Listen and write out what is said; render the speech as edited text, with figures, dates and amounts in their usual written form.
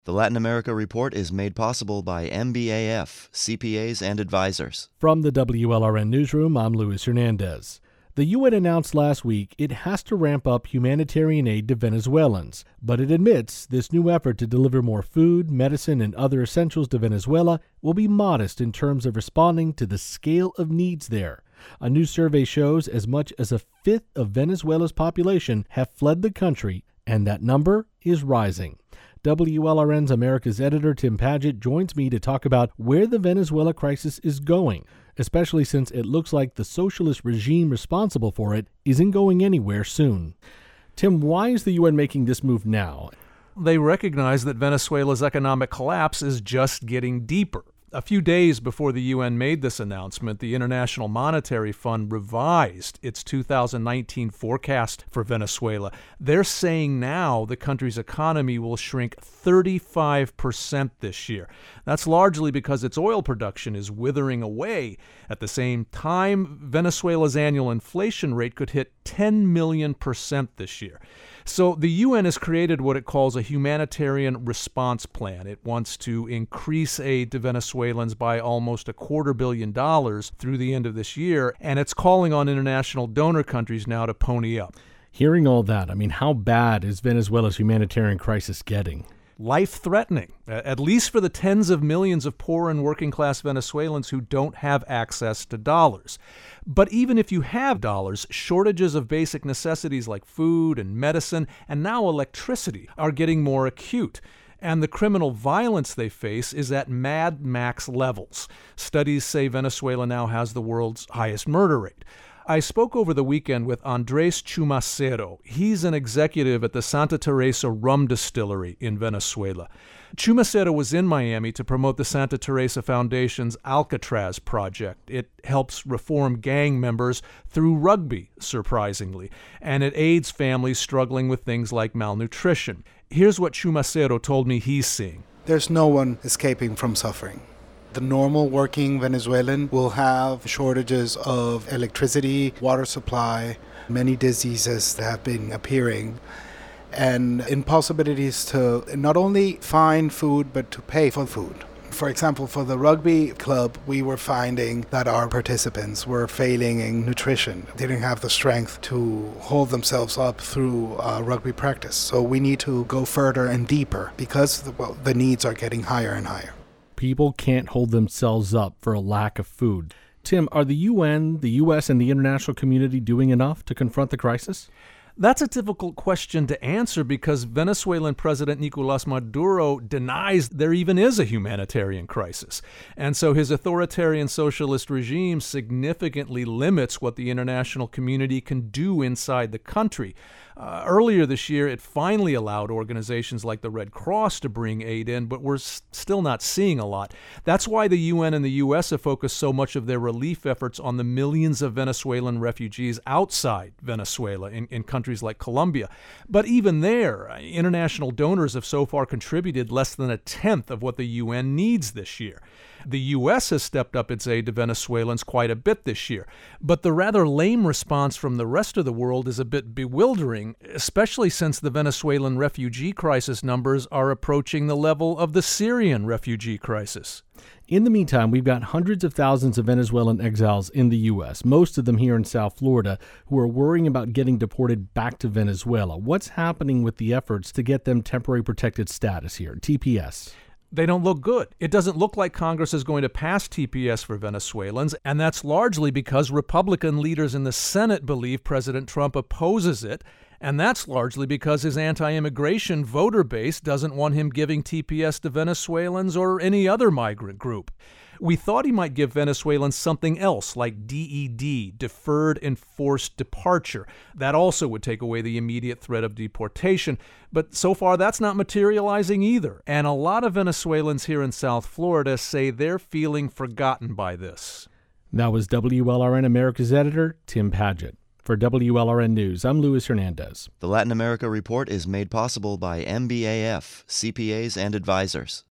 The Latin America Report is made possible by MBAF, CPAs and advisors. From the WLRN Newsroom, I'm Luis Hernandez. The UN announced last week it has to ramp up humanitarian aid to Venezuelans, but it admits this new effort to deliver more food, medicine, and other essentials to Venezuela will be modest in terms of responding to the scale of needs there. A new survey shows as much as a fifth of Venezuela's population have fled the country, and that number is rising. WLRN's America's editor Tim Padgett joins me to talk about where the Venezuela crisis is going, especially since it looks like the socialist regime responsible for it isn't going anywhere soon. Tim, why is the UN making this move now? They recognize that Venezuela's economic collapse is just getting deeper. A few days before the UN made this announcement, the International Monetary Fund revised its 2019 forecast for Venezuela. They're saying now the country's economy will shrink 35% this year. That's largely because its oil production is withering away. At the same time, Venezuela's annual inflation rate could hit 10 million% this year. So the UN has created what it calls a humanitarian response plan. It wants to increase aid to Venezuelans by almost $250 million through the end of this year, and it's calling on international donor countries now to pony up. Hearing all that, how bad is Venezuela's humanitarian crisis getting? Life-threatening, at least for the tens of millions of poor and working-class Venezuelans who don't have access to dollars. But even if you have dollars, shortages of basic necessities like food and medicine, and now electricity, are getting more acute. And the criminal violence they face is at Mad Max levels. Studies say Venezuela now has the world's highest murder rate. I spoke over the weekend with Andres Chumacero. He's an executive at the Santa Teresa Rum Distillery in Venezuela. Chumacero was in Miami to promote the Santa Teresa Foundation's Alcatraz project. It helps reform gang members through rugby, surprisingly, and it aids families struggling with things like malnutrition. Here's what Chumacero told me he's seeing. There's no one escaping from suffering. The normal working Venezuelan will have shortages of electricity, water supply, many diseases that have been appearing, and impossibilities to not only find food, but to pay for food. For example, for the rugby club, we were finding that our participants were failing in nutrition. They didn't have the strength to hold themselves up through rugby practice. So we need to go further and deeper because the needs are getting higher and higher. People can't hold themselves up for a lack of food. Tim, are the UN, the U.S., and the international community doing enough to confront the crisis? That's a difficult question to answer because Venezuelan President Nicolás Maduro denies there even is a humanitarian crisis. And so his authoritarian socialist regime significantly limits what the international community can do inside the country. Earlier this year, it finally allowed organizations like the Red Cross to bring aid in, but we're still not seeing a lot. That's why the UN and the U.S. have focused so much of their relief efforts on the millions of Venezuelan refugees outside Venezuela in countries like Colombia. But even there, international donors have so far contributed less than a tenth of what the UN needs this year. The U.S. has stepped up its aid to Venezuelans quite a bit this year, but the rather lame response from the rest of the world is a bit bewildering, especially since the Venezuelan refugee crisis numbers are approaching the level of the Syrian refugee crisis. In the meantime, we've got hundreds of thousands of Venezuelan exiles in the U.S., most of them here in South Florida, who are worrying about getting deported back to Venezuela. What's happening with the efforts to get them temporary protected status here, TPS? They don't look good. It doesn't look like Congress is going to pass TPS for Venezuelans, and that's largely because Republican leaders in the Senate believe President Trump opposes it, and that's largely because his anti-immigration voter base doesn't want him giving TPS to Venezuelans or any other migrant group. We thought he might give Venezuelans something else, like DED, Deferred Enforced Departure. That also would take away the immediate threat of deportation. But so far, that's not materializing either. And a lot of Venezuelans here in South Florida say they're feeling forgotten by this. That was WLRN America's editor, Tim Padgett. For WLRN News, I'm Luis Hernandez. The Latin America Report is made possible by MBAF, CPAs and advisors.